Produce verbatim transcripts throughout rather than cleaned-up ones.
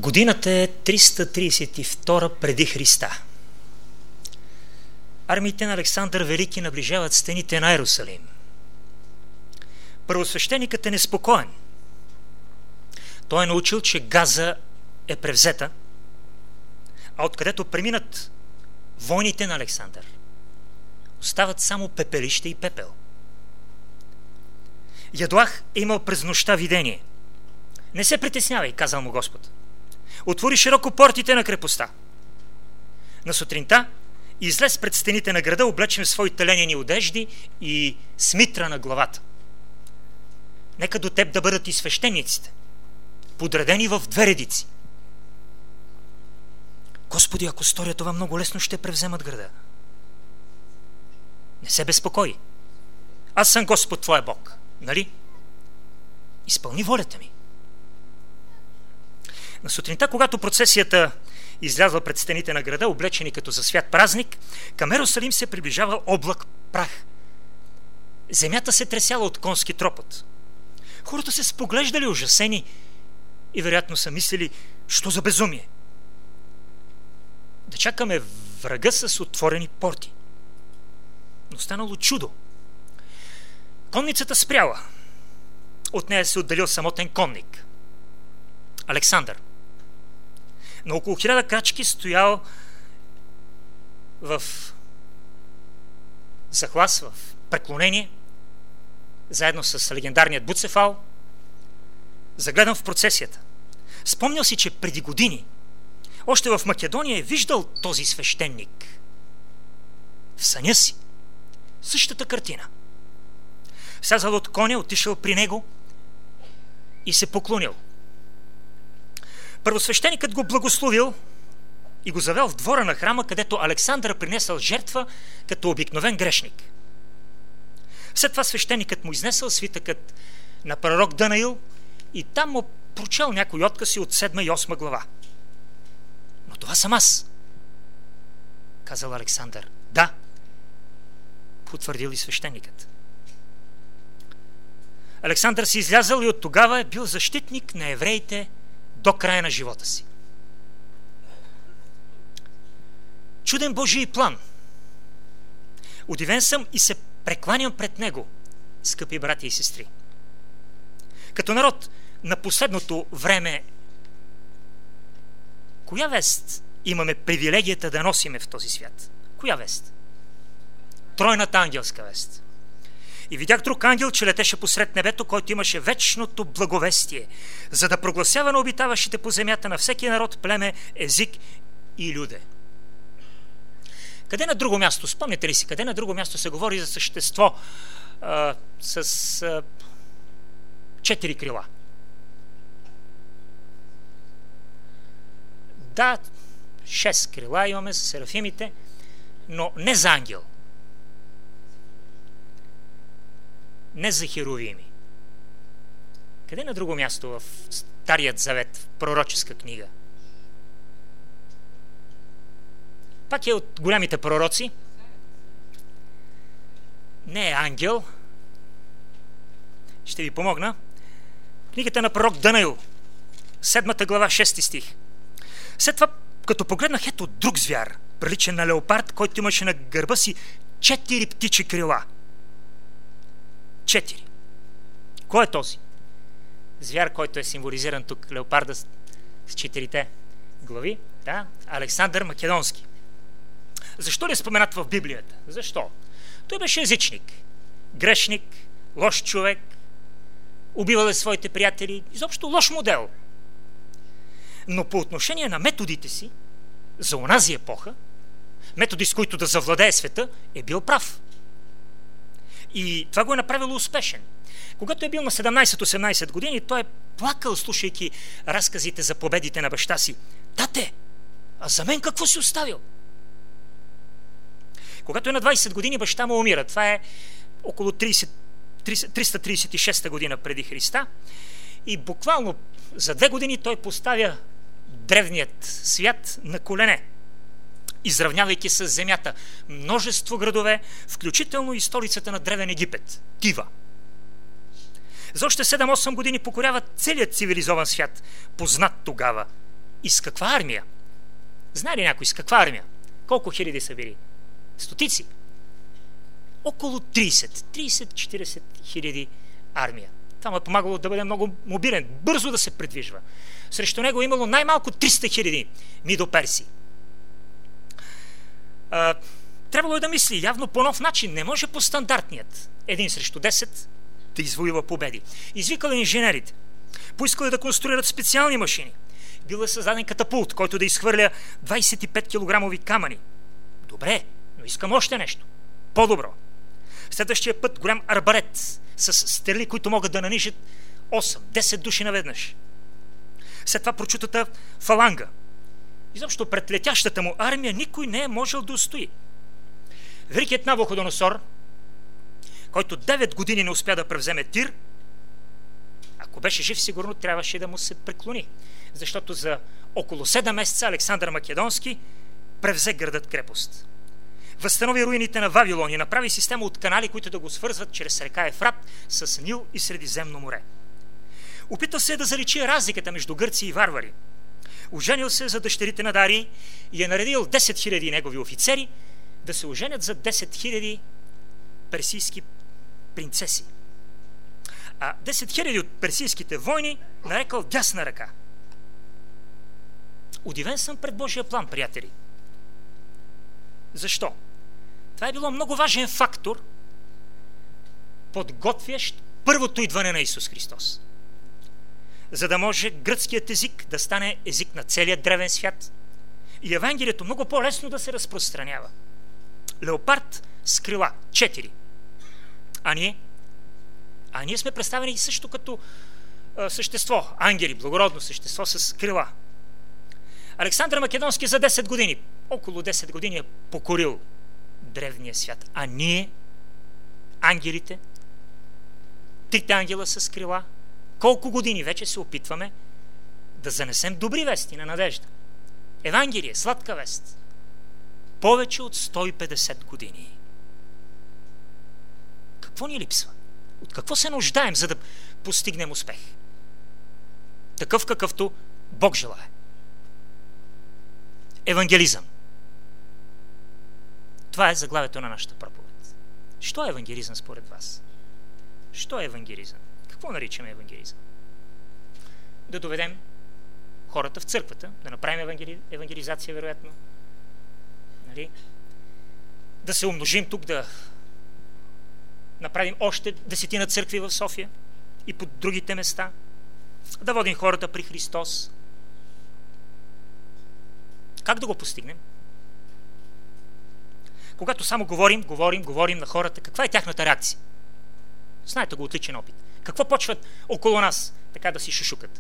Годината е триста тридесет и втора преди Христа. Армиите на Александър Велики наближават стените на Йерусалим. Първосвещеникът е неспокоен. Той е научил, че Газа е превзета, а откъдето преминат войните на Александър, остават само пепелище и пепел. Ядоах е имал през нощта видение. Не се притеснявай, казал му Господ. Отвори широко портите на крепостта. На сутринта излез пред стените на града, облечен в своите ленени одежди и с митра на главата. Нека до теб да бъдат и свещениците, подредени в две редици. Господи, ако сторя това, много лесно ще превземат града. Не се безпокой. Аз съм Господ твоя Бог, нали? Изпълни волята ми. На сутринта, когато процесията излязла пред стените на града, облечени като за свят празник, към Йерусалим се приближава облак прах. Земята се тресяла от конски тропот. Хората се споглеждали ужасени и вероятно са мислили, що за безумие. Да чакаме врага с отворени порти. Но станало чудо. Конницата спряла. От нея се отделил самотен конник. Александър. На около хиляда крачки стоял в захлас, в преклонение, заедно с легендарният Буцефал, загледан в процесията. Спомнял си, че преди години още в Македония е виждал този свещеник. В съня си. Същата картина. Слязал от коня, отишъл при него и се поклонил. Първосвещеникът го благословил и го завел в двора на храма, където Александър принесъл жертва като обикновен грешник. След това свещеникът му изнесъл свитъкът на пророк Данаил и там му прочел някои откази от седма и осма глава. Но това съм аз, казал Александър. Да, потвърдил и свещеникът. Александър си излязъл и от тогава е бил защитник на евреите до края на живота си. Чуден Божий план. Удивен съм и се прекланям пред него, скъпи брати и сестри. Като народ на последното време, коя вест имаме привилегията да носиме в този свят? Коя вест? Тройната ангелска вест. И видях друг ангел, че летеше посред небето, който имаше вечното благовестие, за да прогласява на обитаващите по земята на всеки народ, племе, език и люде. Къде на друго място, спомняте ли си, къде на друго място се говори за същество а, с а, четири крила? Да, шест крила имаме с серафимите, но не за ангел. Не за херувими. Къде на друго място в Старият завет, в пророческа книга? Пак е от голямите пророци. Не е ангел. Ще ви помогна. Книгата на пророк Данаил, седмата глава, шести стих. След това, като погледнах, ето друг звяр, приличен на леопард, който имаше на гърба си четири птичи крила. Четири. Кой е този звяр, който е символизиран тук, леопарда с четирите глави? Да, Александър Македонски. Защо ли е споменат в Библията? Защо? Той беше езичник, грешник, лош човек, убивал е своите приятели, изобщо лош модел. Но по отношение на методите си, за онази епоха, методи, с които да завладее света, е бил прав. И това го е направило успешен. Когато е бил на седемнайсет-осемнайсет години, той е плакал, слушайки разказите за победите на баща си. Тате, а за мен какво си оставил? Когато е на двайсет години, баща му умира. Това е около трийсет, триста трийсет и шеста година преди Христа. И буквално за две години той поставя древният свят на колене, изравнявайки с земята множество градове, включително и столицата на древен Египет, Тива. За още седем-осем години покорява целият цивилизован свят, познат тогава И с каква армия? Знае ли някой с каква армия? Колко хиляди са били? Стотици? Около трийсет, трийсет-четирийсет хиляди армия. Това му е помагало да бъде много мобилен, бързо да се придвижва. Срещу него е имало най-малко триста хиляди мидоперси. А, трябвало е да мисли явно по нов начин. Не може по стандартният. Един срещу десет да извоюва победи. Извикали инженерите. Поискали да конструират специални машини. Бил е създаден катапулт, който да изхвърля двайсет и пет килограмови камъни. Добре, но искам още нещо. По-добро. Следващия път голям арбалет с стрели, които могат да нанижат осем-десет души наведнъж. След това прочутата фаланга. Изобщо пред летящата му армия никой не е можел да устои. Великият Навуходоносор, който девет години не успя да превземе Тир, ако беше жив, сигурно трябваше да му се преклони. Защото за около седем месеца Александър Македонски превзе градът крепост. Възстанови руините на Вавилон и направи система от канали, които да го свързват чрез река Ефрат с Нил и Средиземно море. Опитал се да заличи разликата между гърци и варвари. Оженил се за дъщерите на Дарий и е наредил десет хиляди негови офицери да се оженят за десет хиляди персийски принцеси. А десет хиляди от персийските войни нарекал дясна ръка. Удивен съм пред Божия план, приятели. Защо? Това е било много важен фактор, подготвящ първото идване на Исус Христос. За да може гръцкият език да стане език на целия древен свят и Евангелието много по-лесно да се разпространява. Леопард с крила. Четири. А ние? А ние сме представени също като а, същество. Ангели, благородно същество с крила. Александър Македонски за десет години, около десет години е покорил древния свят. А ние, ангелите, трите ангела с крила, колко години вече се опитваме да занесем добри вести на надежда. Евангелие, сладка вест. Повече от сто и петдесет години. Какво ни липсва? От какво се нуждаем, за да постигнем успех? Такъв, какъвто Бог желае. Евангелизъм. Това е заглавието на нашата проповед. Що е евангелизъм според вас? Що е евангелизъм? Какво наричаме евангелизъм? Да доведем хората в църквата, да направим евангели... евангелизация, вероятно. Нали? Да се умножим тук, да направим още десетина църкви в София и по другите места. Да водим хората при Христос. Как да го постигнем? Когато само говорим, говорим, говорим на хората, каква е тяхната реакция? Знаете го, отличен опит. Какво почват около нас така да си шушукат?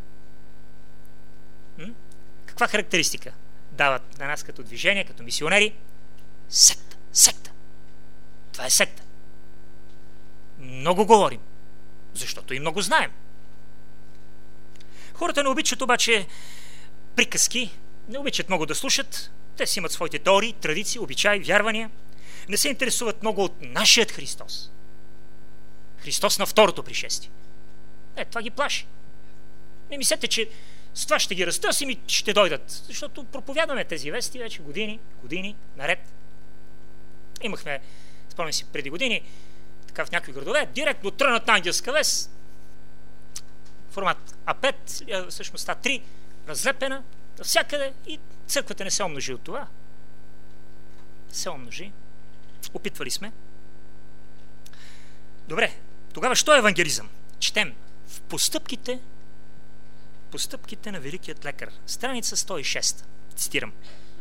М? Каква характеристика дават на нас като движение, като мисионери? Секта, секта. Това е секта. Много говорим, защото и много знаем. Хората не обичат обаче приказки, не обичат много да слушат. Те си имат своите теории, традиции, обичаи, вярвания. Не се интересуват много от нашият Христос. Христос на второто пришествие. Е, това ги плаши. Не мислете, че с това ще ги разтърсим и ще дойдат. Защото проповядваме тези вести вече години, години, наред. Имахме, спомням си преди години, така в някои градове, директно трънат ангелска вест, формат А пет, всъщност А три, разлепена, навсякъде и църквата не се умножи от това. Се умножи. Опитвали сме. Добре, тогава що е евангелизъм? Четем в постъпките постъпките на великият лекар. Страница сто и шеста. Цитирам.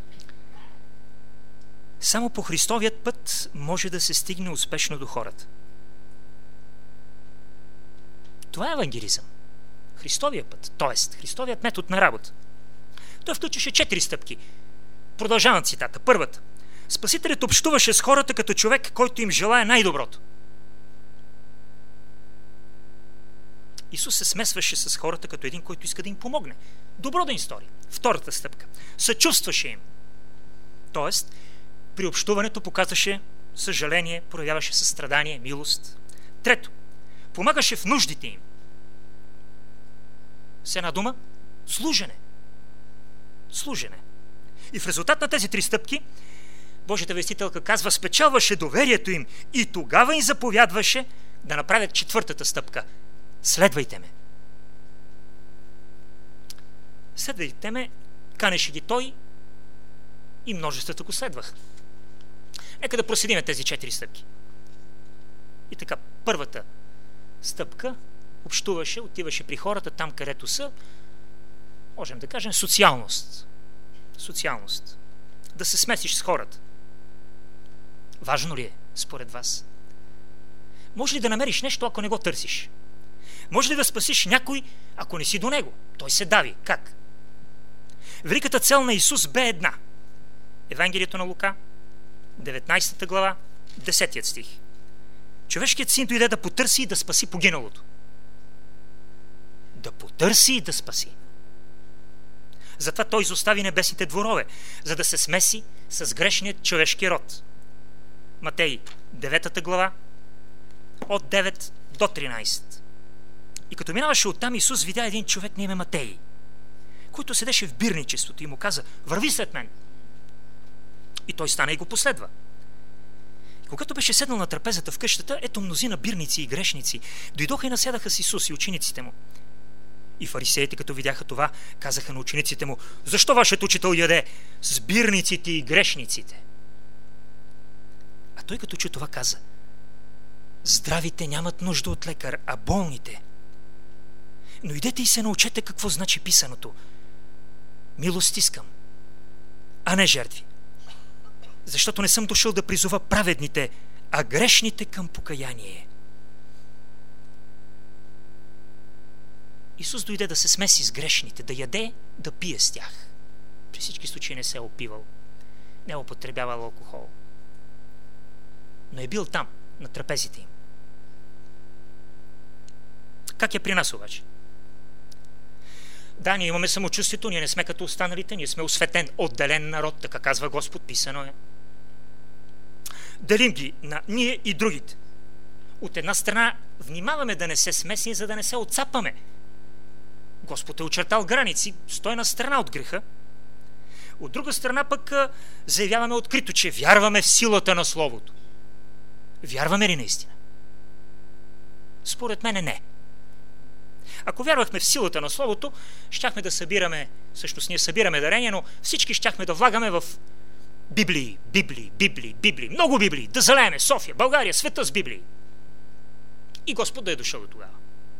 Само по Христовият път може да се стигне успешно до хората. Това е евангелизъм. Христовият път, т.е. Христовият метод на работа. Той включваше четири стъпки. Продължавам цитата. Първата. Спасителят общуваше с хората като човек, който им желае най-доброто. Исус се смесваше с хората като един, който иска да им помогне. Добро да им стори. Втората стъпка. Съчувстваше им. Тоест, при общуването показваше съжаление, проявяваше състрадание, милост. Трето. Помагаше в нуждите им. С една дума, служене. служене. И в резултат на тези три стъпки Божията вестителка казва, спечелваше доверието им и тогава им заповядваше да направят четвъртата стъпка. Следвайте ме. Следвайте ме, канеше ги той и множеството го следваха. Нека да проследим тези четири стъпки. И така, първата стъпка общуваше, отиваше при хората там, където са, можем да кажем, социалност. Социалност. Да се смесиш с хората. Важно ли е, според вас? Може ли да намериш нещо, ако не го търсиш? Може ли да спасиш някой, ако не си до него? Той се дави. Как? Великата цел на Исус бе една. Евангелието на Лука, деветнайсета глава, десетият стих. Човешкият син дойде да потърси и да спаси погиналото. Да потърси и да спаси. Затова той изостави небесните дворове, за да се смеси с грешният човешки род. Матей, деветата глава, от девет до тринайсет. И като минаваше оттам, Исус видя един човек на име Матей, който седеше в бирничеството и му каза, върви след мен. И той стана и го последва. И когато беше седнал на трапезата в къщата, ето мнозина бирници и грешници дойдоха и насядаха с Исус и учениците му. И фарисеите, като видяха това, казаха на учениците му, защо вашият учител яде с бирниците и грешниците? А той като чу това каза, здравите нямат нужда от лекар, а болните. Но идете и се научете какво значи писаното. Милост искам, а не жертви. Защото не съм дошъл да призова праведните, а грешните към покаяние. Исус дойде да се смеси с грешните, да яде, да пие с тях. При всички случаи не се е опивал, не е употребявал алкохол. Но е бил там, на трапезите им. Как е при нас обаче? Да, ние имаме самочувствието, ние не сме като останалите, ние сме осветен, отделен народ, така казва Господ, писано е. Делим ги на ние и другите. От една страна внимаваме да не се смесим, за да не се отцапаме. Господ е очертал граници, стой на страна от греха. От друга страна пък заявяваме открито, че вярваме в силата на Словото. Вярваме ли наистина? Според мен не. Ако вярвахме в силата на Словото, щяхме да събираме, всъщност ние събираме дарения, но всички щяхме да влагаме в Библии, Библии, Библии, Библии, много Библии, да залееме София, България, света с Библии. И Господ да е дошъл до тогава.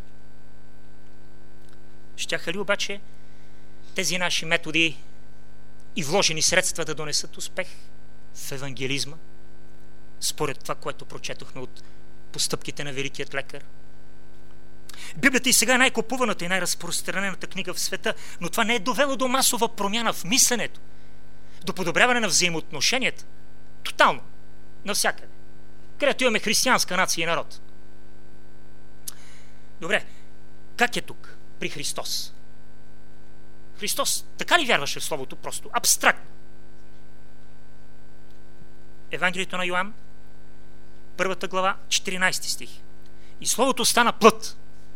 Щяха ли обаче тези наши методи и вложени средства да донесат успех в евангелизма, според това, което прочетохме от постъпките на великият лекар? Библията и сега е най-купуваната и най-разпространената книга в света, но това не е довело до масова промяна в мисленето, до подобряване на взаимоотношенията. Тотално. Навсякъде. Където имаме християнска нация и народ. Добре. Как е тук? При Христос. Христос така ли вярваше в Словото? Просто абстрактно. Евангелието на Йоан, първата глава, четиринайсети стих. И Словото стана плът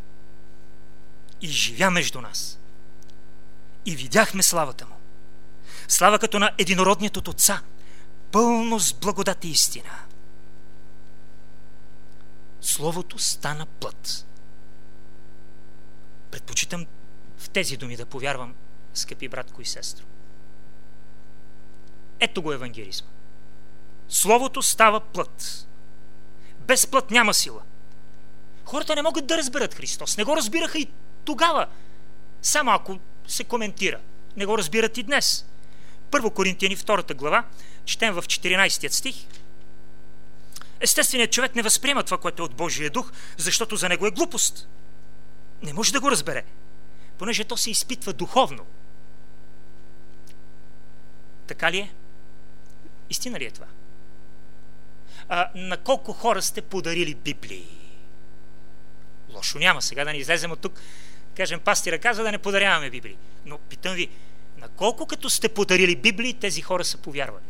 и живя между нас. И видяхме славата му. Слава като на единородният от Отца, пълно с благодат и истина. Словото стана плът. Предпочитам в тези думи да повярвам, скъпи братко и сестро. Ето го евангелизма. Словото става плът. Без плът няма сила. Хората не могат да разберат Христос. Не го разбираха и тогава. Само ако се коментира. Не го разбират и днес. Първо Коринтияни, втората глава, четем в четиринайсети стих. Естественият човек не възприема това, което е от Божия дух, защото за него е глупост. Не може да го разбере, понеже то се изпитва духовно. Така ли е? Истина ли е това? А, на колко хора сте подарили Библии? Лошо няма. Сега да не излезем от тук, кажем, пастира каза да не подаряваме Библии. Но питам ви, на колко като сте подарили Библии, тези хора са повярвали?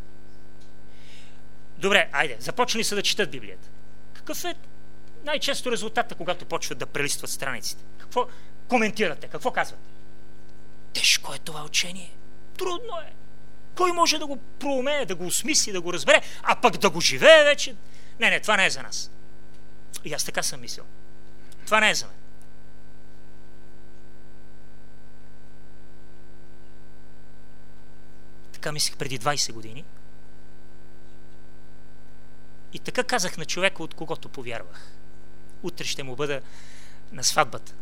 Добре, айде, започнали са да четат Библията. Какъв е най-често резултата, когато почват да прелистват страниците? Какво коментирате? Какво казвате? Тежко е това учение. Трудно е. Кой може да го проумее, да го осмисли, да го разбере, а пък да го живее вече? Не, не, това не е за нас. И аз така съм мислил. Това не е за мен. Така мислих преди двайсет години. И така казах на човека, от когото повярвах. Утре ще му бъда на сватбата.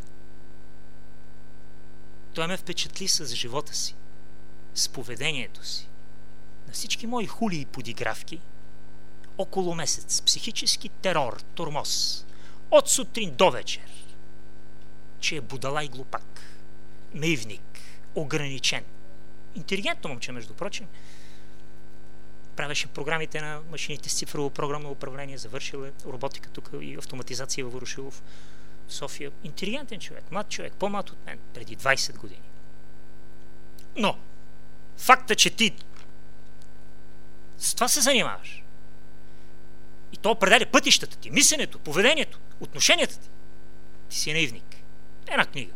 Той ме впечатли с живота си, с поведението си. На всички мои хули и подигравки около месец психически терор, тормоз, от сутрин до вечер, че е будала и глупак, наивник, ограничен. Интелигентно момче, между прочим. Правеше програмите на машините с цифрово програмно управление, завършил е роботика тук и автоматизация във Ворошилов, в София. Интелигентен човек, млад човек, по-млад от мен, преди двайсет години. Но, факта, че ти с това се занимаваш и то определя пътищата ти, мисленето, поведението, отношенията ти, ти си наивник. Една книга.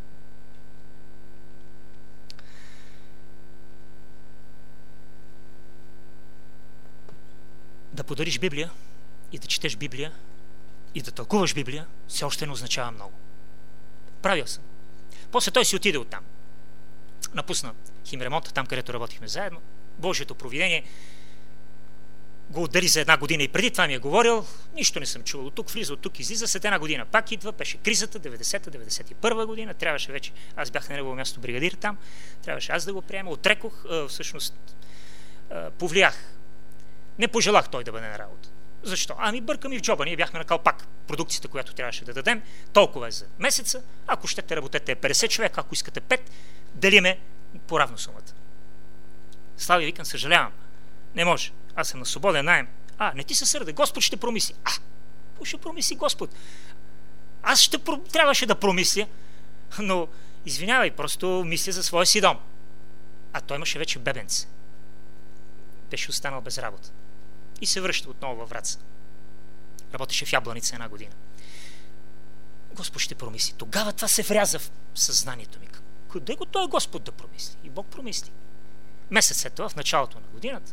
Да подариш Библия и да четеш Библия и да тълкуваш Библия все още не означава много. Правил съм. После той си отиде оттам. Напусна химремонта, там където работихме заедно. Божието провидение го удари за една година и преди това ми е говорил, нищо не съм чувал. От тук влиза, от тук излиза, след една година пак идва, беше кризата, деветдесета деветдесет и първа година, трябваше вече, аз бях на негово място бригадир там, трябваше аз да го приема, отрекох, всъщност повлиях. Не пожелах той да бъде на работа. Защо? Ами бърка ми в джоба, ние бяхме на калпак. Продукцията, която трябваше да дадем, толкова е за месеца, ако щете работете петдесет човека, ако искате пет, делиме по равно сумата. Слави, викам, съжалявам. Не може. Аз съм на свободен наем. А, не ти се сърде. Господ ще промисли. А, ще промисли Господ. Аз ще трябваше да промисля, но извинявай, просто мисля за своя си дом. А той имаше вече бебенце. Беше останал без работа. И се връща отново във Враца. Работеше в Ябланица една година. Господ ще промисли. Тогава това се вряза в съзнанието ми. Къде го той Господ да промисли? И Бог промисли. Месец след това, в началото на годината,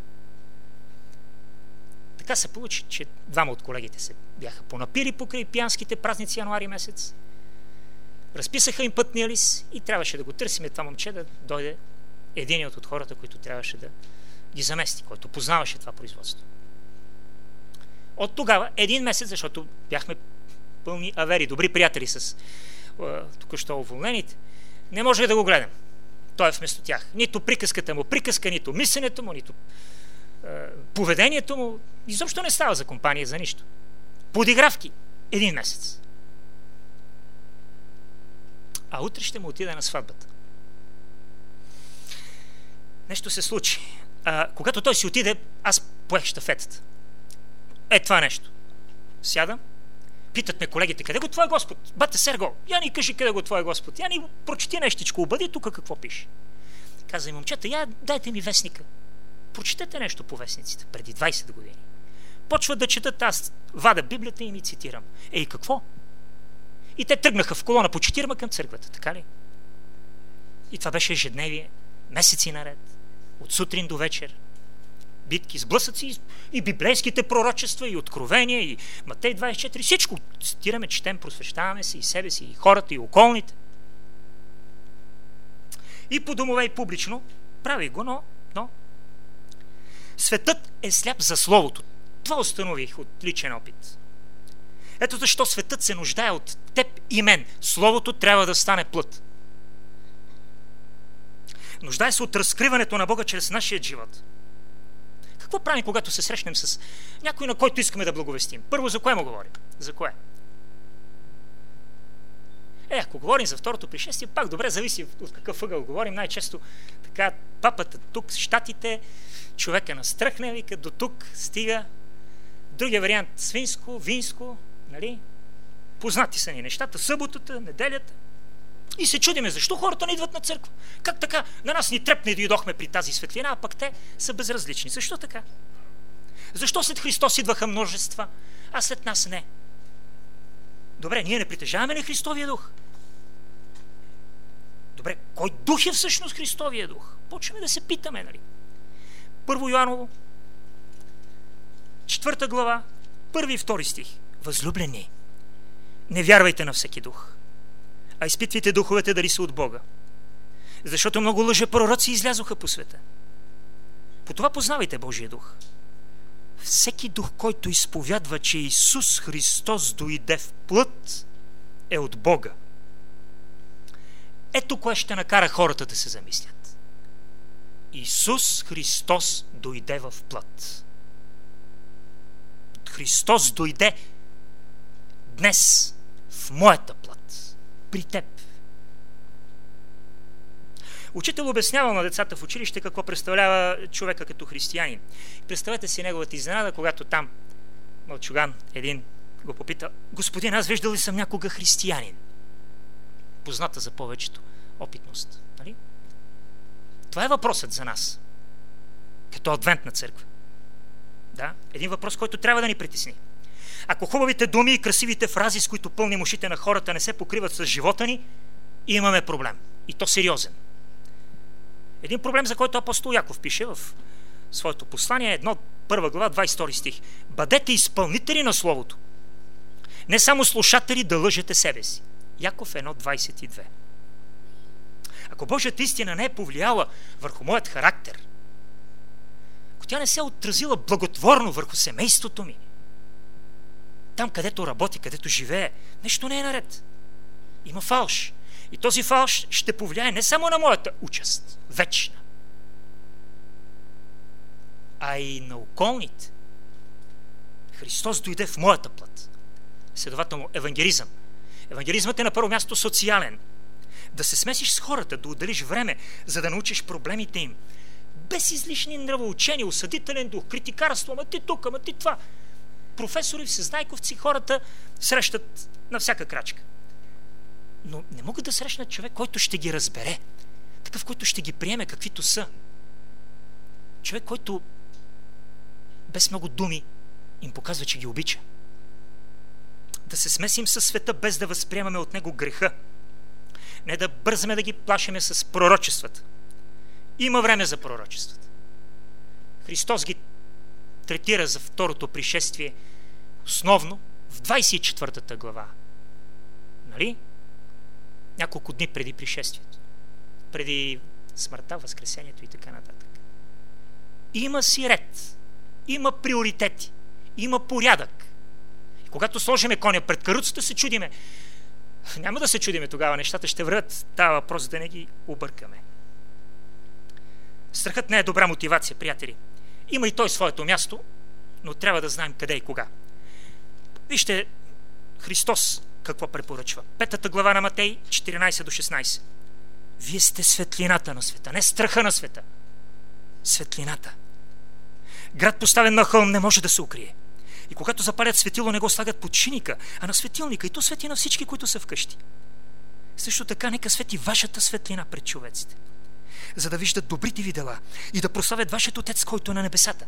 така се получи, че двама от колегите се бяха понапили покрай пиянските празници януари месец. Разписаха им пътния лист и трябваше да го търсим това момче да дойде единият от хората, които трябваше да ги замести, който познаваше това производство. От тогава, един месец, защото бяхме пълни авери, добри приятели с току-що уволнените, не може да го гледам. Той е вместо тях. Нито приказката му приказка, нито мисленето му, нито е, поведението му. Изобщо не става за компания, за нищо. Подигравки. Един месец. А утре ще му отида на сватбата. Нещо се случи. А, когато той си отиде, аз поех щафетата. Е, това нещо. Сядам, питат ме колегите, къде го твой Господ? Бате Серго, я ни кажи къде го твой Господ. Я ни прочети нещичко, обади тук какво пише. Каза и момчета, я дайте ми вестника. Прочетете нещо по вестниците, преди двайсет години. Почват да четат, аз вада Библията и ми цитирам. Ей, какво? И те тръгнаха в колона по четирма към църквата, така ли? И това беше ежедневие, месеци наред, от сутрин до вечер. Битки, сблъсъци и библейските пророчества, и откровения, и Матей двайсет и четири, всичко цитираме, четем, просвещаваме се и себе си, и хората, и околните. И по домове, и публично прави го, но, но светът е сляп за Словото. Това установих от личен опит. Ето защо светът се нуждае от теб и мен. Словото трябва да стане плът. Нуждае се от разкриването на Бога чрез нашия живот. Какво правим, когато се срещнем с някой, на който искаме да благовестим? Първо, за кое му говорим? За кое? Е, ако говорим за второто пришествие, пак добре, зависи от какъв ъгъл говорим. Най-често така папата тук, щатите, човека настръхне, вика, до тук стига. Другия вариант свинско, винско, нали? Познати са ни нещата, съботата, неделята. И се чудиме, защо хората не идват на църква? Как така? На нас ни трепне и дойдохме при тази светлина, а пък те са безразлични. Защо така? Защо след Христос идваха множества, а след нас не? Добре, ние не притежаваме ли Христовия дух? Добре, кой дух е всъщност Христовия дух? Почваме да се питаме, нали? Първо Йоаново, четвърта глава, първи и втори стих. Възлюблени, не вярвайте на всеки дух, а изпитвайте духовете дали са от Бога. Защото много лъжепророци излязоха по света. По това познавайте Божия дух. Всеки дух, който изповядва, че Исус Христос дойде в плът, е от Бога. Ето кое ще накара хората да се замислят. Исус Христос дойде в плът. Христос дойде днес в моята плът, при теб. Учител обяснявал на децата в училище какво представлява човека като християнин. Представете си неговата изненада, когато там мълчуган един го попита: господин, аз виждал ли съм някога християнин? Позната за повечето опитност. Нали? Това е въпросът за нас, като адвентна църква. Да? Един въпрос, който трябва да ни притесни. Ако хубавите думи и красивите фрази, с които пълним ушите на хората, не се покриват с живота ни, имаме проблем. И то сериозен. Един проблем, за който апостол Яков пише в своето послание, едно, първа глава, двадесет и втори стих. Бъдете изпълнители на Словото. Не само слушатели да лъжете себе си. Яков едно, двадесет и две. Ако Божията истина не е повлияла върху моят характер, ако тя не се е отразила благотворно върху семейството ми, там където работи, където живее, нещо не е наред. Има фалш. И този фалш ще повлияе не само на моята участ, вечна, а и на околните. Христос дойде в моята плът. Следователно, евангелизъм. Евангелизмът е на първо място социален. Да се смесиш с хората, да отделиш време, за да научиш проблемите им. Без излишни нравоучения, осъдителен дух, критикарство, ама ти тук, ама ти това. Професори, всезнайковци, хората срещат на всяка крачка. Но не могат да срещнат човек, който ще ги разбере. Такъв, който ще ги приеме каквито са. Човек, който без много думи им показва, че ги обича. Да се смесим със света, без да възприемаме от него греха. Не да бързаме да ги плашиме с пророчествата. Има време за пророчествата. Христос ги третира за второто пришествие основно в двадесет и четвъртата глава. Нали? Няколко дни преди пришествието. Преди смъртта, възкресението и така нататък. Има си ред. Има приоритети. Има порядък. И когато сложиме коня пред каруцата, се чудиме. Няма да се чудиме тогава. Нещата ще вървят. Става въпрос да не ги объркаме. Страхът не е добра мотивация, приятели. Има и той своето място, но трябва да знаем къде и кога. Вижте Христос какво препоръчва. Петата глава на Матей, четиринадесет до шестнадесет. Вие сте светлината на света, не страха на света. Светлината. Град, поставен на хълм, не може да се укрие. И когато запалят светило, не го слагат под шиника, а на светилника. И то свети на всички, които са вкъщи. Също така, нека свети вашата светлина пред човеците, за да виждат добрите ви дела и да прославят вашето Отец, който е на небесата.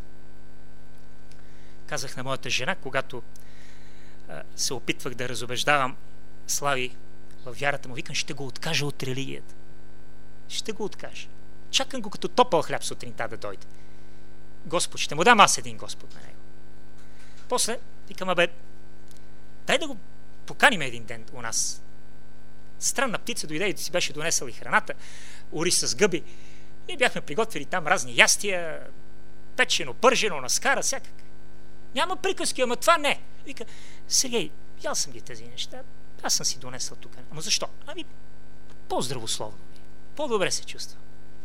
Казах на моята жена, когато а, се опитвах да разубеждавам Слави в вярата му, викам, ще го откажа от религията. Ще го откажа. Чакам го като топъл хляб сутринта да дойде. Господ, ще му дам аз един Господ на него. После, викам, абе, дай да го поканим един ден у нас. Странна птица дойде и си беше донесъл и храната, ориз с гъби. Ние бяхме приготвили там разни ястия, печено, пържено, наскара, всякак. Няма приказки, ама това не. Вика, Сергей, ял съм ги тези неща, аз съм си донесъл тук. Ама защо? Ами, по-здравословно. По-добре се чувства.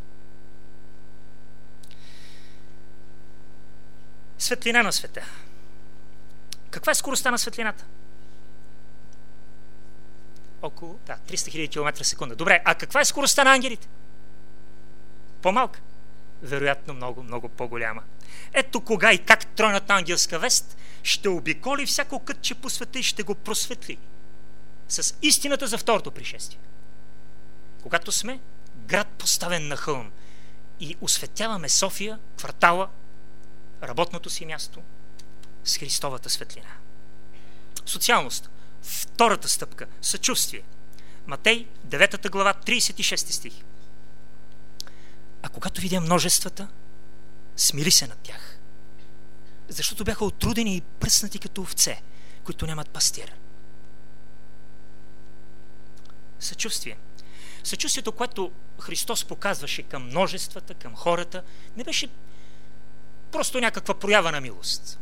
Светлина на света. Каква е скоростта на светлината? Около, да, триста хиляди километра в секунда. Добре, а каква е скоростта на ангелите? По-малка. Вероятно много, много по-голяма. Ето кога и как тройната ангелска вест ще обиколи всяко кътче по света и ще го просветли с истината за второто пришествие. Когато сме град поставен на хълм и осветяваме София, квартала, работното си място с Христовата светлина. Социалност. Втората стъпка – съчувствие. Матей, девета глава, тридесет и шести стих. А когато видя множествата, смири се над тях, защото бяха отрудени и пръснати като овце, които нямат пастир. Съчувствие. Съчувствието, което Христос показваше към множествата, към хората, не беше просто някаква проява на милост.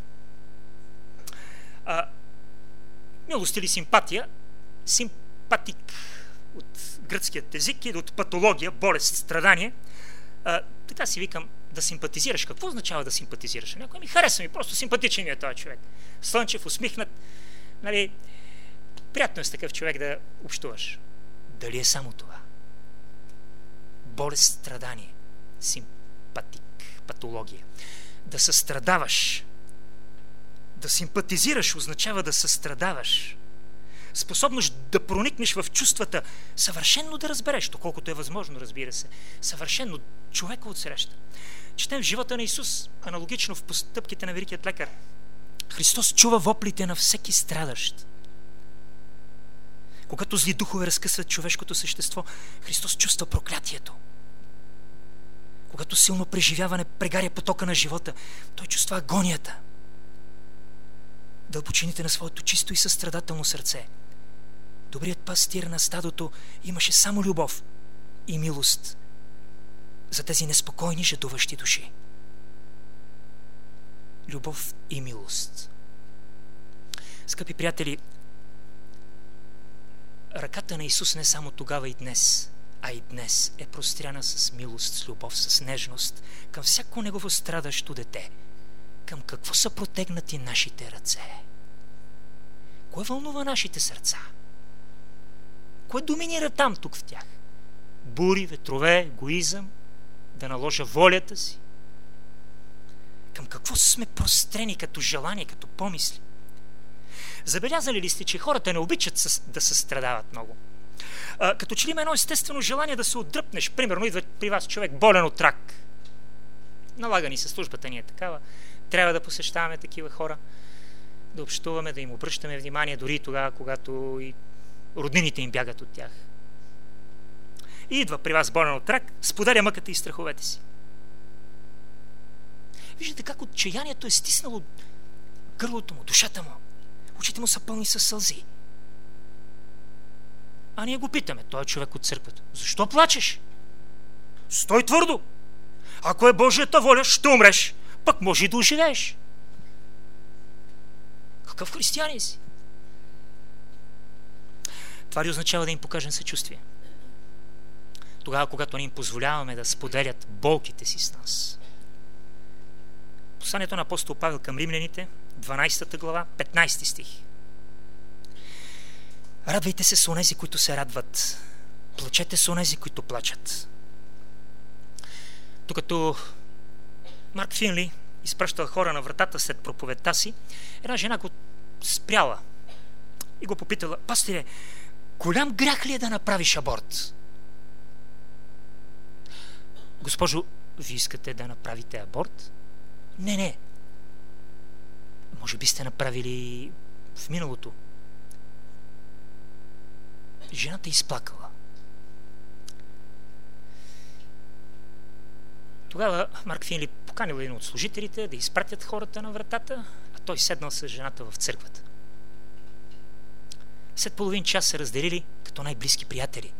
А, милост или симпатия, симпатик от гръцкият език и от патология, болест, страдание. А, така си викам, да симпатизираш. Какво означава да симпатизираш? Някой ми хареса ми, просто симпатичен ми е този човек. Слънчев, усмихнат. Нали, приятно е с такъв човек да общуваш. Дали е само това? Болест, страдание, симпатик, патология. Да състрадаваш, да симпатизираш означава да състрадаваш. Способност да проникнеш в чувствата, съвършенно да разбереш, доколкото е възможно, разбира се, съвършенно човека отсреща. Четем в живота на Исус, аналогично в постъпките на великият лекар. Христос чува воплите на всеки страдащ. Когато зли духове разкъсват човешкото същество, Христос чувства проклятието. Когато силно преживяване прегаря потока на живота, той чувства агонията. Дълбочините на своето чисто и състрадателно сърце. Добрият пастир на стадото имаше само любов и милост за тези неспокойни, жадуващи души. Любов и милост. Скъпи приятели, ръката на Исус не само тогава и днес, а и днес е простряна с милост, с любов, с нежност към всяко негово страдащо дете. Към какво са протегнати нашите ръце? Кое вълнува нашите сърца? Кое доминира там, тук в тях? Бури, ветрове, егоизъм, да наложа волята си? Към какво сме прострени като желание, като помисли? Забелязали ли сте, че хората не обичат да се страдават много? А, като че ли има едно естествено желание да се отдръпнеш? Примерно идва при вас човек болен от рак. Налага ни се, службата ни е такава. Трябва да посещаваме такива хора, да общуваме, да им обръщаме внимание, дори и тогава, когато и роднините им бягат от тях. И идва при вас болен от рак, споделя мъката и страховете си. Виждате как отчаянието е стиснало гърлото му, душата му. Очите му са пълни със сълзи. А ние го питаме, той е човек от църквата. Защо плачеш? Стой твърдо! Ако е Божията воля, ще умреш. Пък може и да оживееш. Какъв християнин си? Това ли означава да им покажем съчувствие? Тогава, когато не им позволяваме да споделят болките си с нас. Посланието на апостол Павел към римляните, дванадесета глава, петнадесети стих. Радвайте се с онези, които се радват. Плачете с онези, които плачат. Докато Марк Финли изпращал хора на вратата след проповедта си, една жена го спряла и го попитала: пастире, голям грях ли е да направиш аборт? Госпожо, ви искате да направите аборт? Не, не. Може би сте направили в миналото. Жената изплакала. Тогава Марк Финли поканил един от служителите да изпратят хората на вратата, а той седнал с жената в църквата. След половин час се разделили като най-близки приятели.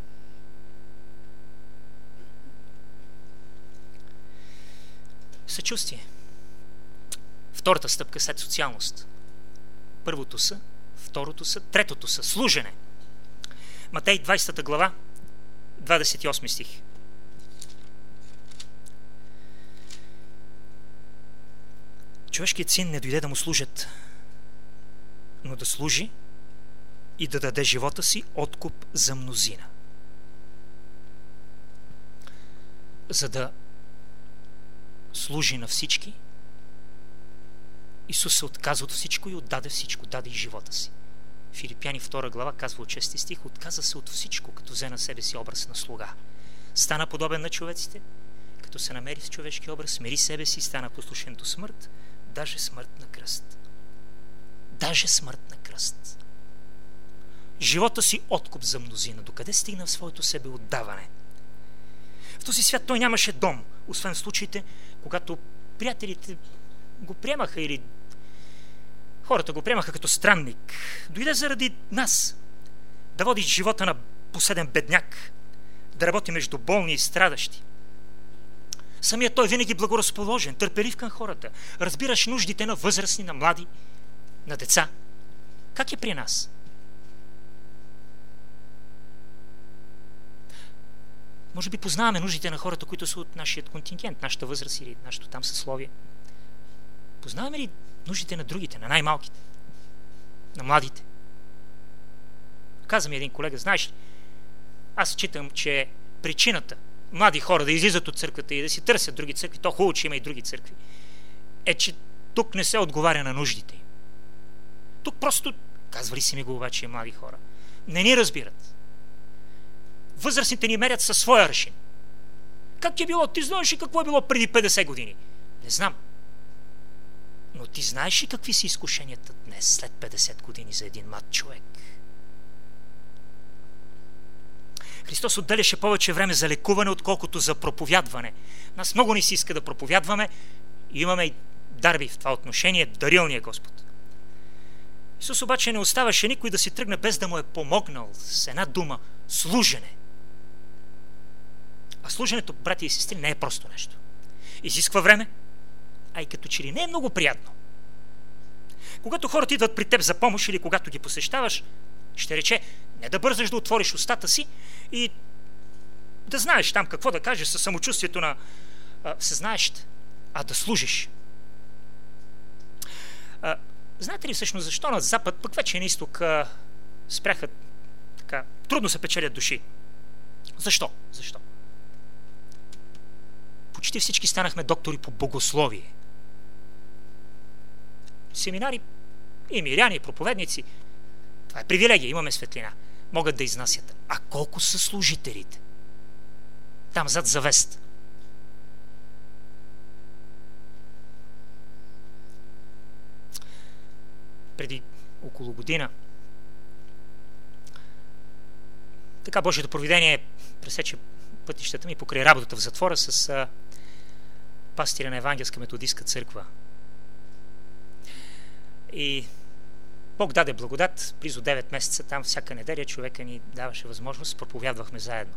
Съчувствие. Втората стъпка след социалност. Първото са, второто са, третото са служене. Матей двадесета глава, двадесет и осми стих. Човешкият син не дойде да му служат, но да служи и да даде живота си откуп за мнозина. За да служи на всички, Исус се отказа от всичко и отдаде всичко, даде и живота си. Филипяни втора глава казва от шести стих: отказа се от всичко, като взе на себе си образ на слуга. Стана подобен на човеците, като се намери в човешки образ, смири себе си и стана послушен до смърт, даже смърт на кръст. Даже смърт на кръст. живота си откуп за мнозина. Докъде стигна в своето себеотдаване? В този свят той нямаше дом, освен в случаите, когато приятелите го приемаха или хората го приемаха като странник. Дойде заради нас да води живота на последен бедняк, да работи между болни и страдащи. Самият той винаги благоразположен, търпелив към хората. Разбираш нуждите на възрастни, на млади, на деца. Как е при нас? Може би познаваме нуждите на хората, които са от нашия контингент, нашата възраст или нашето там съсловие. Познаваме ли нуждите на другите, на най-малките, на младите? Каза ми един колега, знаеш ли, аз считам, че причината млади хора да излизат от църквата и да си търсят други църкви, то хубаво, че има и други църкви, е, че тук не се отговаря на нуждите им. Тук просто, казвали си ми го обаче млади хора, не ни разбират. Възрастните ни мерят със своя аршин. Как е било? Ти знаеш ли какво е било преди петдесет години? Не знам. Но ти знаеш ли какви са изкушенията днес, след петдесет години за един млад човек? Христос отделяше повече време за лекуване, отколкото за проповядване. Нас много ни се иска да проповядваме и имаме и дарби в това отношение, дарил ни е Господ. Исус обаче не оставаше никой да си тръгне без да му е помогнал с една дума – служене. А служенето, брати и сестри, не е просто нещо. Изисква време, а и като че ли не е много приятно. Когато хората идват при теб за помощ или когато ги посещаваш, ще рече не да бързаш да отвориш устата си и да знаеш там какво да кажеш със самочувствието на а, всезнаещ, а да служиш. А, знаете ли всъщност защо на Запад, пък вече на Изток, а, спряха така, трудно се печелят души? Защо? Защо? Почти всички станахме доктори по богословие. Семинари и миряни, и проповедници. Това е привилегия, имаме светлина. Могат да изнасят. А колко са служителите? Там зад завест. Преди около година така Божието провидение пресече пътищата ми покрай работата в затвора с а, пастиря на Евангелска методистка църква. И Бог даде благодат, близо девет месеца там, всяка неделя човека ни даваше възможност, проповядвахме заедно.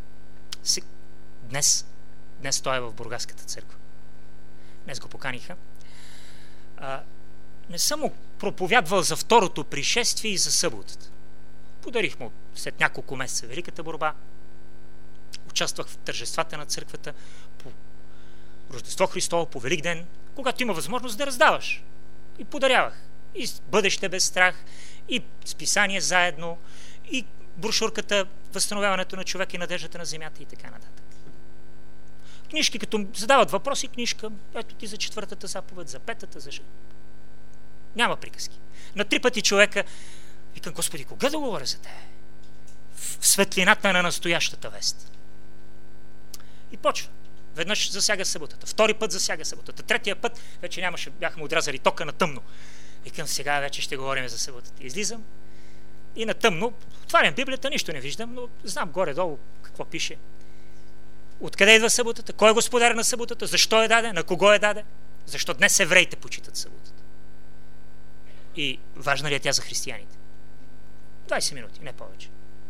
Днес, днес той е в Бургаската църква. Днес го поканиха. А, не съм му проповядвал за второто пришествие и за съботата. Подарих му след няколко месеца Великата борба. Участвах в тържествата на църквата по Рождество Христово, по Великден, когато има възможност да раздаваш. И подарявах. И бъдеще без страх, и списание заедно, и брошурката Възстановяването на човека и надеждата на земята и така нататък. Книжки, като задават въпроси, книжка, ето ти за четвъртата заповед, за петата, за... Няма приказки. На три пъти човека викам, Господи, кога да говоря за тебе? В светлината на настоящата вест. И почва. Веднъж засяга съботата, втори път засяга съботата, третия път вече нямаше, бяхме отрязали тока на тъмно. Викам, сега вече ще говорим за съботата. Излизам и на тъмно, отварям Библията, нищо не виждам, но знам горе-долу какво пише. Откъде идва съботата? Кой е господар на съботата? Защо е даде? На кого е даде? Защо днес евреите почитат съботата? И важна ли е тя за християните? двайсет минути, не повече.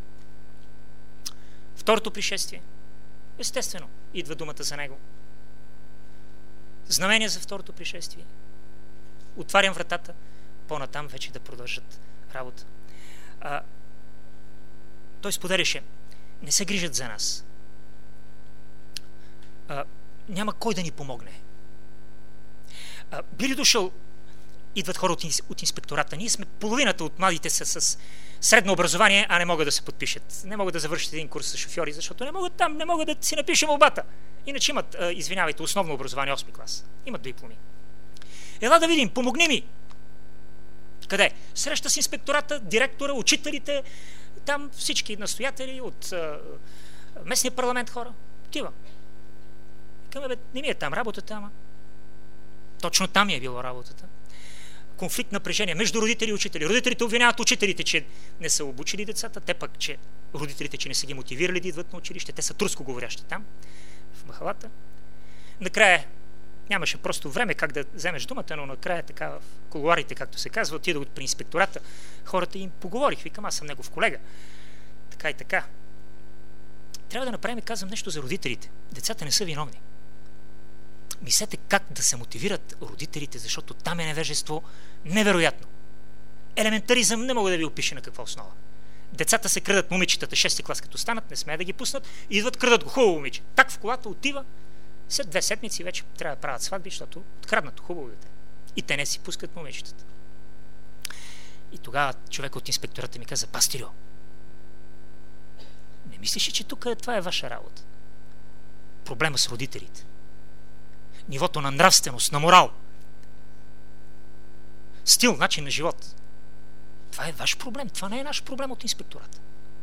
Второто пришествие. Естествено, идва думата за него. Знамение за второто пришествие. Отварям вратата, по-натам вече да продължат работа. А, той споделяше, не се грижат за нас. А, няма кой да ни помогне. А, би ли дошъл, идват хора от, от инспектората. Ние сме половината от младите са с средно образование, а не могат да се подпишат. Не могат да завършат един курс с шофьори, защото не могат там, не могат да си напишем молбата. Иначе имат, а, извинявайте, основно образование, осми клас. Имат дипломи. Ела да видим, помогни ми. Къде? Среща с инспектората, директора, учителите, там всички настоятели от а, местния парламент хора. Отива. Викаме, бе, не ми е там работата, ама. Точно там ми е било работата. конфликт, напрежение между родители и учители. Родителите обвиняват учителите, че не са обучили децата, те пък, че родителите, че не са ги мотивирали да идват на училище, те са турско говорящи там, в махалата. Накрая нямаше просто време как да вземеш думата, но накрая така в кулуарите, както се казва, отидох при инспектората, хората им поговорих, викам, аз съм негов колега. Така и така. Трябва да направим, казвам, нещо за родителите. Децата не са виновни. Мислете как да се мотивират родителите, защото там е невежество невероятно. Елементаризъм не мога да ви опиша на каква основа. Децата се крадат, момичетата, шести клас като станат, не смеят да ги пуснат, и идват, крадат го, хубаво момиче. Так в колата отива, след две седмици вече трябва да правят сватби, защото откраднато хубаво дете. И те не си пускат момичетата. И тогава човек от инспектората ми каза, пастирьо, не мислиш ли, че тук това е ваша работа? Проблема с родителите. Нивото на нравственост, на морал, стил, начин на живот. Това е ваш проблем. Това не е наш проблем от инспектората.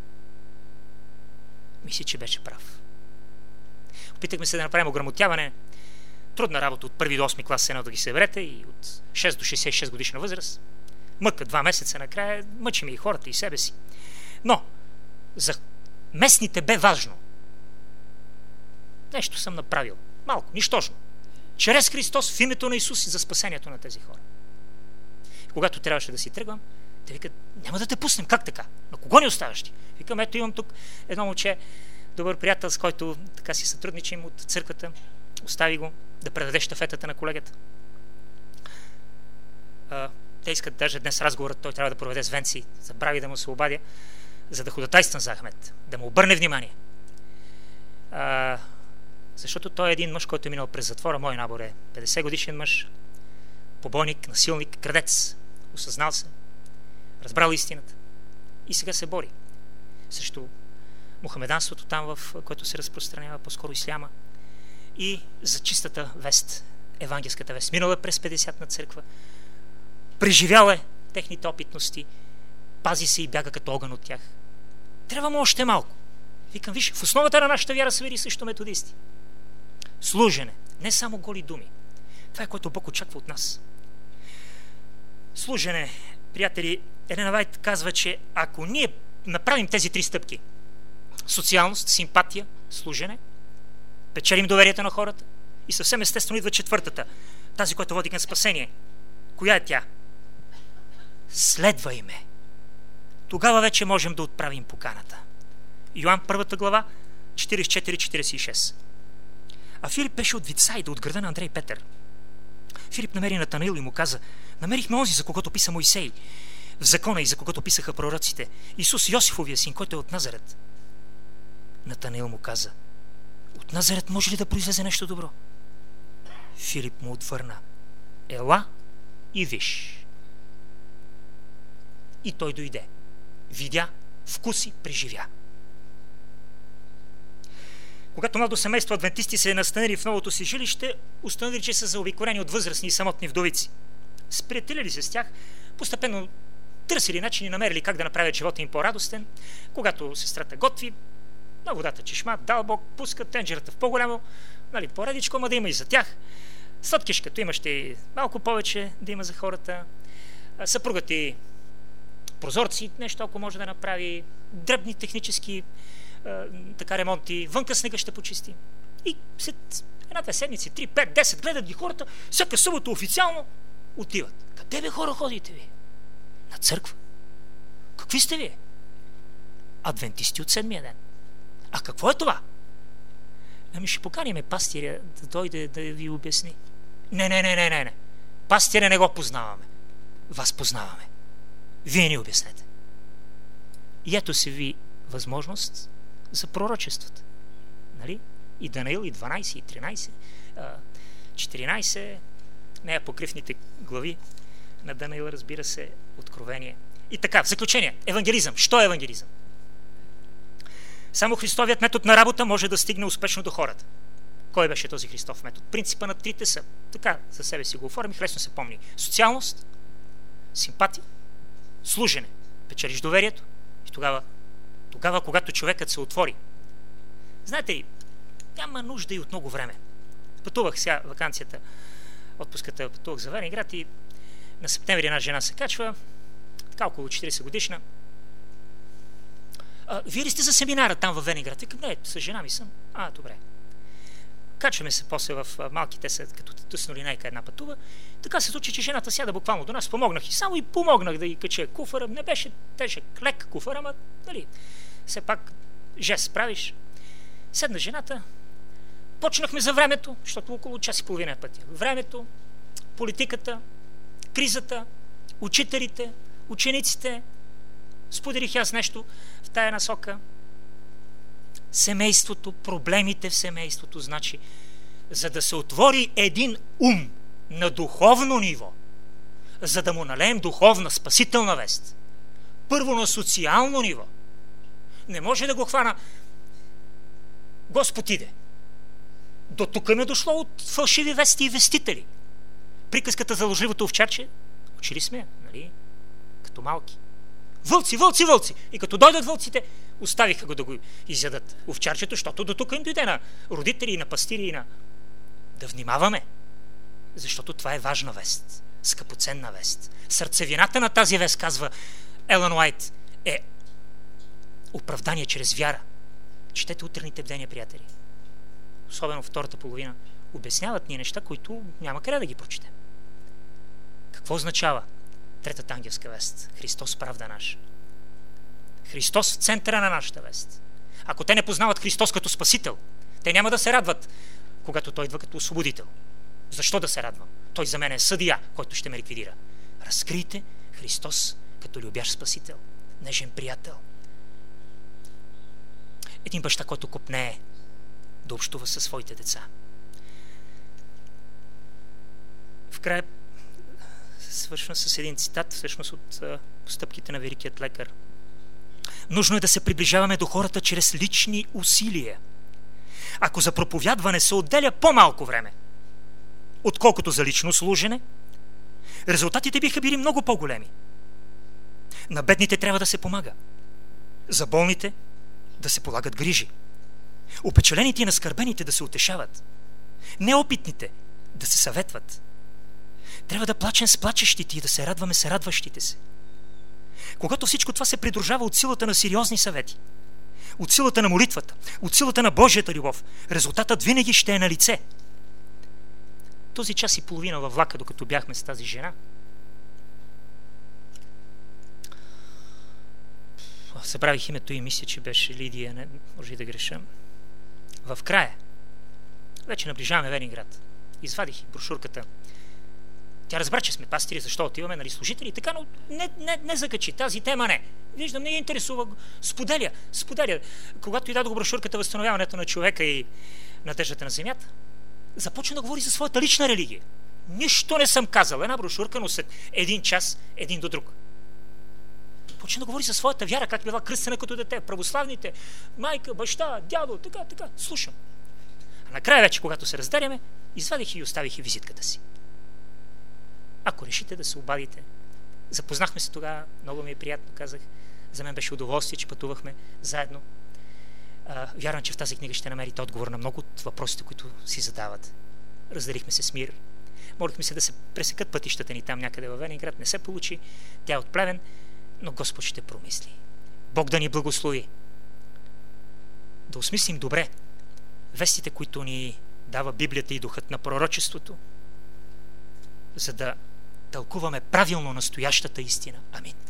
Мисля, че беше прав. Опитахме се да направим ограмотяване. Трудна работа от първи до осми клас едно да ги съберете и от шест до шейсет и шест годишна възраст. Мъка два месеца накрая, мъчим и хората и себе си. Но за местните бе важно. Нещо съм направил. Малко, нищожно. Чрез Христос, в името на Исус и за спасението на тези хора. И когато трябваше да си тръгвам, те викат, няма да те пуснем, как така? На кого ни оставаш ти? Викам, ето имам тук едно момче, добър приятел, с който така си сътрудничим от църквата. Остави го да предаде щафетата на колегата. А, те искат даже днес разговорът, той трябва да проведе с Венци, забрави да му се обадя, за да ходатайствам за Ахмед, да му обърне внимание. А, защото той е един мъж, който е минал през затвора. Мой набор е петдесет годишен мъж, побойник, насилник, крадец. Осъзнал се, разбрал истината и сега се бори срещу мухамеданството там, в което се разпространява по-скоро исляма, и за чистата вест, евангелската вест. Минал е през петдесетна църква, преживял е техните опитности, пази се и бяга като огън от тях. Трябва му още малко. Викам, виж, в основата на нашата вяра са вери също методисти. Служене, не само голи думи. Това е което Бог очаква от нас. Служене, приятели, Елена Вайт казва, че ако ние направим тези три стъпки, социалност, симпатия, служене, печелим доверието на хората и съвсем естествено идва четвъртата, тази, която води към спасение. Коя е тя? Следвай ме. Тогава вече можем да отправим поканата. Йоан първата глава, четиридесет и четири четиридесет и шест. А Филип беше от Витсайда, от града на Андрей Петър. Филип намери Натанаил и му каза, намерихме онзи, за когото писа Моисей в закона и за когото писаха пророците, Исус, Йосифовия син, който е от Назарет. Натанаил му каза, от Назарет може ли да произлезе нещо добро? Филип му отвърна, ела и виж. И той дойде, видя, вкуси, преживя. Когато младо семейство адвентисти се настанили в новото си жилище, установили, че са заобиколени от възрастни и самотни вдовици. Сприятелили се с тях, постепенно търсили начини, намерили как да направят живота им по-радостен. Когато сестрата готви, на водата чешма, дал Бог, пускат тенджерата в по-голямо, нали, по-редичко, ама да има и за тях. Сладкиш, като има, ще малко повече да има за хората. Съпругът и прозорци, нещо ако може да направи, дребни технически така ремонти, вънка снега ще почисти. И след една-две седмици, три, пет, десет, гледат ги хората, всяка събота официално отиват. Къде бе хора ходите ви? На църква. Какви сте ви? Адвентисти от седмия ден. А какво е това? Ами ще поканиме пастиря да дойде да ви обясни. Не, не, не, не, не, не. Пастиря не го познаваме. Вас познаваме. Вие ни обяснете. И ето си ви възможност за пророчествата. Нали? И Данаил, и дванайсет, и тринайсет, четиринайсет, нея покривните глави на Данаил, разбира се, откровение. И така, в заключение, евангелизъм. Що е евангелизъм? Само Христовият метод на работа може да стигне успешно до хората. Кой беше този Христов метод? Принципа на трите са. Така за себе си го оформих, лесно се помни. Социалност, симпатия, служене. Печелиш доверието и тогава, тогава, когато човекът се отвори. Знаете ли, няма нужда и от много време. Пътувах сега ваканцията, отпуската, пътувах за Велинград и на септември една жена се качва, така около четирийсет годишна. А, вие ли сте за семинара там във Вениград? Викам, не, с жена ми съм. А, добре. Качваме се после в малките, се, като тъсно линейка една пътува. Така се случи, че жената сяда буквално до нас. Помогнах и само и помогнах да й кача куфара. Не беше тежък, лек куфар, ама, нали, все пак жест правиш. Седна жената. Почнахме за времето, защото около час и половина пътя. Времето, политиката, кризата, учителите, учениците. Споделих аз нещо в тая насока. Семейството, проблемите в семейството. Значи, за да се отвори един ум на духовно ниво, за да му налеем духовна, спасителна вест, първо на социално ниво, не може да го хвана Господ иде. До тук ме дошло от фалшиви вести и вестители. Приказката за лъжливото овчарче, учили сме, нали, като малки. Вълци, вълци, вълци! И като дойдат вълците, оставиха го да го изядат овчарчето, защото до тук им дойде на родители, на пастири и на... Да внимаваме, защото това е важна вест, скъпоценна вест. Сърцевината на тази вест, казва Елън Уайт, е оправдание чрез вяра. Четете утренните бдения, приятели. Особено втората половина. Обясняват ни неща, които няма къде да ги прочетем. Какво означава третата ангелска вест? Христос правда наша. Христос в центъра на нашата вест. Ако те не познават Христос като Спасител, те няма да се радват, когато Той идва като освободител. Защо да се радвам? Той за мен е съдия, който ще ме ликвидира. Разкрийте Христос като любящ Спасител, нежен приятел. Един баща, който копнее да общува със своите деца. В края свършвам с един цитат, всъщност от постъпките на великият лекар. Нужно е да се приближаваме до хората чрез лични усилия. Ако за проповядване се отделя по-малко време, отколкото за лично служене, резултатите биха били много по-големи. На бедните трябва да се помага. За болните да се полагат грижи. Опечалените и наскърбените да се утешават. Неопитните да се съветват. Трябва да плачем с плачещите и да се радваме с радващите се. Когато всичко това се придружава от силата на сериозни съвети, от силата на молитвата, от силата на Божията любов, резултатът винаги ще е на лице. Този час и половина във влака, докато бяхме с тази жена, събравих името и мисля, че беше Лидия, не може и да греша. В края, вече наближаваме Вениград, извадих брошурката. Тя разбра, че сме пастири, защо отиваме, нали, служители и така, но не, не, не закачи тази тема, не. Виждам, не я интересува. Споделя, споделя. Когато й дадох брошурката Възстановяването на човека и надеждата на земята, започна да говори за своята лична религия. Нищо не съм казал. Една брошурка, но след един час, един до друг. Почна да говори за своята вяра, как била кръстена като дете, православните, майка, баща, дядо, така, така. Слушам. А накрая вече, когато се раздаряме, извадих и оставих и визитката си. Ако решите да се обадите, запознахме се тогава, много ми е приятно, казах. За мен беше удоволствие, че пътувахме заедно. А, вярвам, че в тази книга ще намерите отговор на много от въпросите, които си задават. Разделихме се с мир. Молихме се да се пресекат пътищата ни там някъде във Вениград. Не се получи. Тя е от Плевен, но Господ ще промисли. Бог да ни благослови. Да осмислим добре вестите, които ни дава Библията и духът на пророчеството, за да тълкуваме правилно настоящата истина. Амин.